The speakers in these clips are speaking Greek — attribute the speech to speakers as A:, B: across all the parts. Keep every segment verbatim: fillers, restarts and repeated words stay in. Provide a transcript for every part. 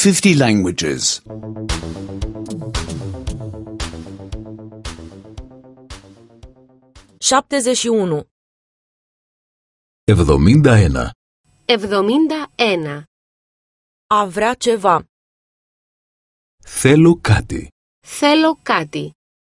A: fifty languages.
B: șaptezeci și unu.
C: εβδομήντα ένα.
D: εβδομήντα ένα.
B: A vrea ceva.
C: Θέλω κάτι.
D: Θέλω κάτι.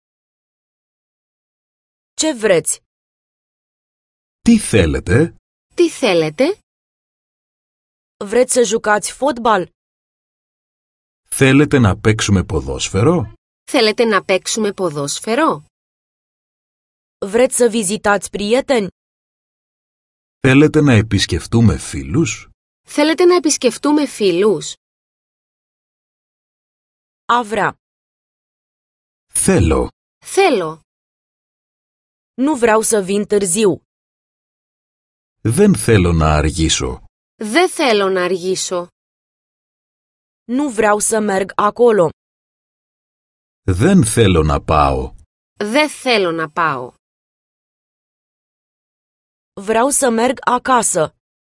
B: Ce vreți?
C: Τι θέλετε?
D: Τι θέλετε?
B: Vreți să jucați fotbal?
C: Θέλετε να παίξουμε ποδόσφαιρο?
D: Θέλετε να παίξουμε ποδόσφαιρο?
B: Vreți să vizitați prieteni?
C: Θέλετε να επισκεφτούμε φίλους?
D: Θέλετε να επισκεφτούμε φίλους?
B: A vrea.
C: Θέλω.
D: Θέλω.
B: Nu vreau să vin târziu.
C: Δεν θέλω να αργήσω.
D: Δεν θέλω να αργήσω.
B: Nu vreau să merg acolo.
C: Δεν θέλω να πάω.
D: Δεν θέλω να πάω.
B: Vreau să merg acasă.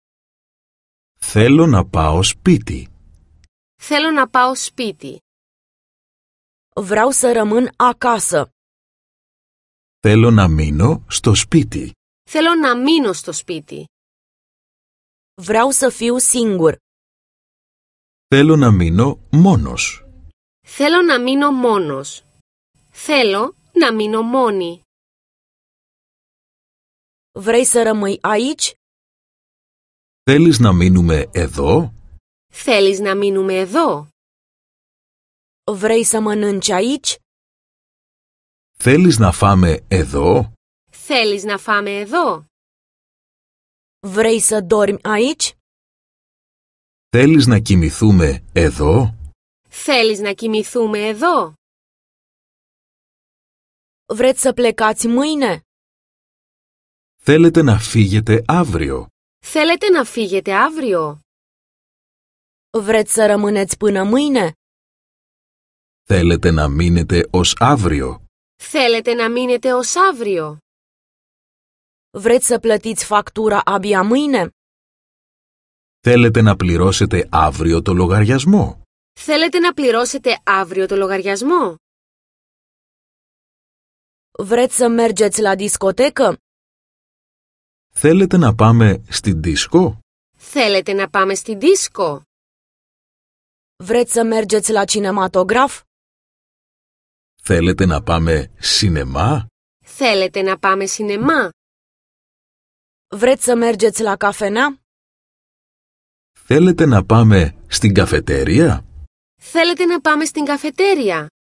C: Θέλω να πάω σπίτι.
D: Θέλω να πάω σπίτι.
B: Vreau să rămân acasă.
C: Θέλω να μείνω στο σπίτι.
D: Θέλω να μείνω στο σπίτι.
B: Vreau să fiu singur.
C: Θέλω να μείνω μόνος.
D: Θέλω να μείνω μόνος. Θέλω να μείνω μόνη.
B: Vrei să rămâi aici?
C: Θέλεις να μείνουμε εδώ?
D: Θέλεις να μείνουμε εδώ?
B: Vrei să mănânci aici?
C: Θέλεις να φάμε εδώ?
D: Θέλεις να φάμε εδώ?
B: Vrei să dormi aici?
C: Θέλεις να κοιμηθούμε εδώ?
D: Θέλεις να κοιμηθούμε εδώ?
B: Vreți să plecați mâine?
C: Θέλετε να φύγετε αύριο?
D: Θέλετε να φύγετε αύριο?
B: Vreți să rămâneți până mâine?
C: Θέλετε να μείνετε ως αύριο?
D: Θέλετε να μείνετε ως αύριο?
B: Vreți să plătiți factura abia mâine?
C: Θέλετε να πληρώσετε αύριο το λογαριασμό?
D: Θέλετε να πληρώσετε αύριο το λογαριασμό?
B: Vreți să mergeți la discotecă?
C: Θέλετε να πάμε στην δίσκο?
D: Θέλετε να πάμε στην δίσκο?
B: Vreți să mergeți la cinematograf?
C: Θέλετε να πάμε σινεμά?
D: Θέλετε να πάμε σινεμά?
B: Vreți să mergeți la cafenea?
C: Θέλετε να πάμε στην καφετέρια?
D: Θέλετε να πάμε στην καφετέρια?